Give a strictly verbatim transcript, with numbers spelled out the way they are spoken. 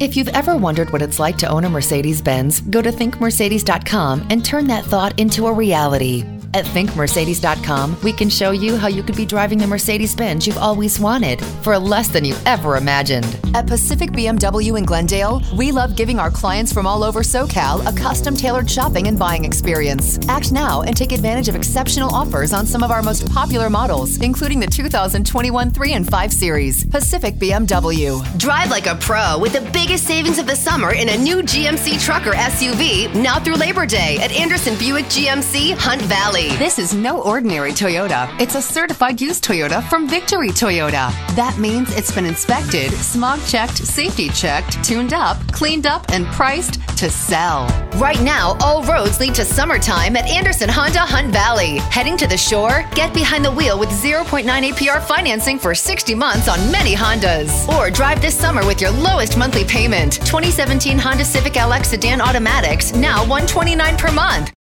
If you've ever wondered what it's like to own a Mercedes-Benz, go to think mercedes dot com and turn that thought into a reality. At think mercedes dot com, we can show you how you could be driving the Mercedes-Benz you've always wanted for less than you ever imagined. At Pacific B M W in Glendale, we love giving our clients from all over SoCal a custom-tailored shopping and buying experience. Act now and take advantage of exceptional offers on some of our most popular models, including the two thousand twenty-one three and five Series. Pacific B M W. Drive like a pro with the biggest savings of the summer in a new G M C Trucker S U V now through Labor Day at Anderson Buick G M C Hunt Valley. This is no ordinary Toyota. It's a certified used Toyota from Victory Toyota. That means it's been inspected, smog checked, safety checked, tuned up, cleaned up, and priced to sell. Right now, all roads lead to summertime at Anderson Honda Hunt Valley. Heading to the shore? Get behind the wheel with zero point nine A P R financing for sixty months on many Hondas. Or drive this summer with your lowest monthly payment. twenty seventeen Honda Civic L X Sedan Automatics, now one hundred twenty-nine dollars per month.